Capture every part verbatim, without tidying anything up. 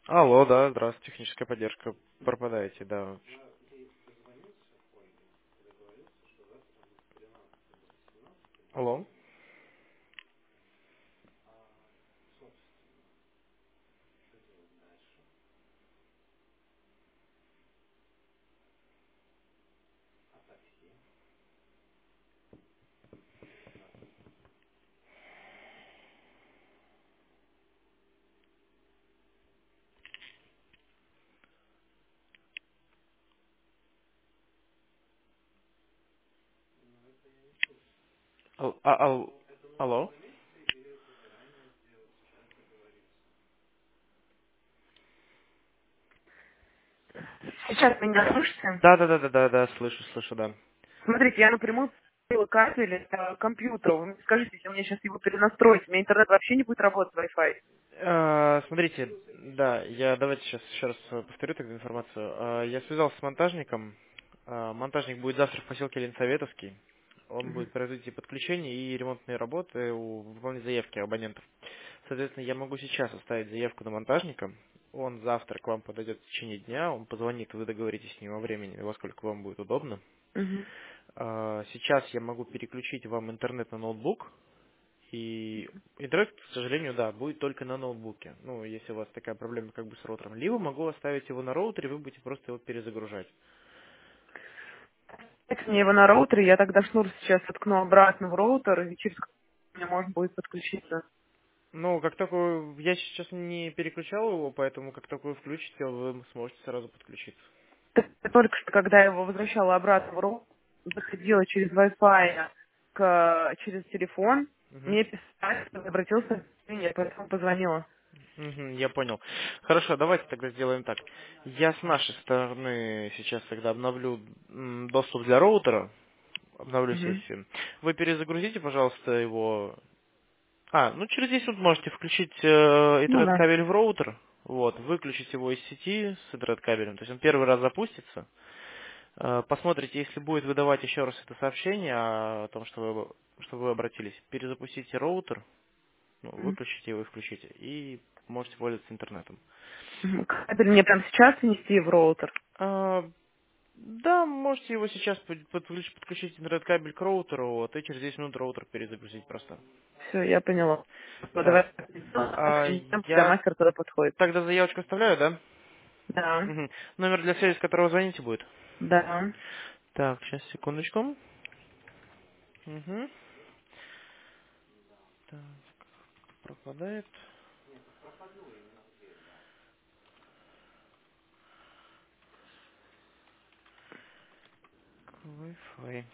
Алло, да, здравствуйте, техническая поддержка. Пропадаете, да. Алло. Ал- а- ал- Алло. Сейчас вы меня слышите? Да, да, да, да, да, да, слышу, слышу, да. Смотрите, я напрямую подключила кабель э, к компьютеру. Вы мне скажите, если мне сейчас его перенастроить, у меня интернет вообще не будет работать, Wi-Fi. А, смотрите, да, я давайте сейчас еще раз э, повторю тогда информацию. А, я связался с монтажником. А, монтажник будет завтра в поселке Ленсоветовский. Он Мгм. будет производить и подключение, и ремонтные работы, у- выполнять заявки абонентов. Соответственно, я могу сейчас оставить заявку на монтажника. Он завтра к вам подойдет в течение дня, он позвонит, вы договоритесь с ним о времени, во сколько вам будет удобно. Мгм. А, Сейчас я могу переключить вам интернет на ноутбук, и интернет, к сожалению, да, будет только на ноутбуке. Ну, если у вас такая проблема как бы с роутером. Либо могу оставить его на роутере, вы будете просто его перезагружать. Дайте мне его на роутере, я тогда шнур сейчас откну обратно в роутер, и через мне можно будет подключиться. Ну, как только вы- я сейчас не переключал его, поэтому как только вы включите, вы сможете сразу подключиться. Т- Только что, когда я его возвращала обратно в роутер, заходила через Wi-Fi к, через телефон, Мгм. мне писали, что обратился, я поэтому позвонила. Мгм, я понял. Хорошо, давайте тогда сделаем так. Я с нашей стороны сейчас тогда обновлю м, доступ для роутера, обновлю Мгм. сессию. Вы перезагрузите, пожалуйста, его. А, ну через десять минут можете включить э, Ну да. Ethernet-кабель в роутер, вот, выключить его из сети с Ethernet-кабелем, то есть он первый раз запустится. Э, Посмотрите, если будет выдавать еще раз это сообщение о том, что вы, что вы обратились, перезапустите роутер, ну, Мгм. выключите его и включите, и можете пользоваться интернетом. Мгм. Кабель мне прямо сейчас внести в роутер. А, да, можете его сейчас под- подключ- подключить интернет-кабель к роутеру, вот, и через десять минут роутер перезагрузить просто. Все, я поняла. Ну, Так, давай так сделаем, а, когда я мастер туда подходит. тогда заявочку оставляю, да? Да, Мгм. Номер для связи, с которого звоните, будет? да. Так, сейчас, секундочку. Угу. Так, пропадает. Wi-Fi.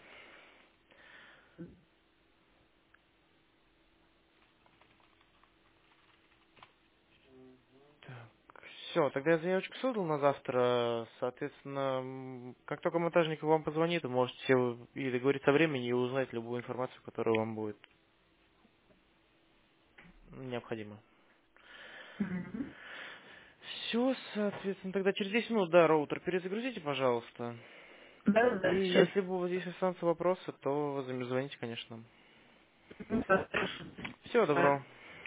Так, все, тогда я заявочку создал на завтра. Соответственно, м, как только монтажник вам позвонит, вы можете и договориться о времени, и узнать любую информацию, которая вам будет необходима. Мгм. Все, соответственно, тогда через десять минут, да, роутер перезагрузите, пожалуйста. Да, И да, сейчас. если будут здесь останутся вопросы, то звоните, конечно. Всего доброго.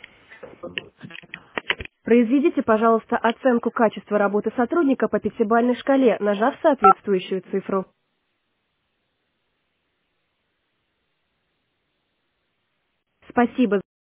Произведите, пожалуйста, оценку качества работы сотрудника по пятибалльной шкале, нажав соответствующую цифру. Спасибо.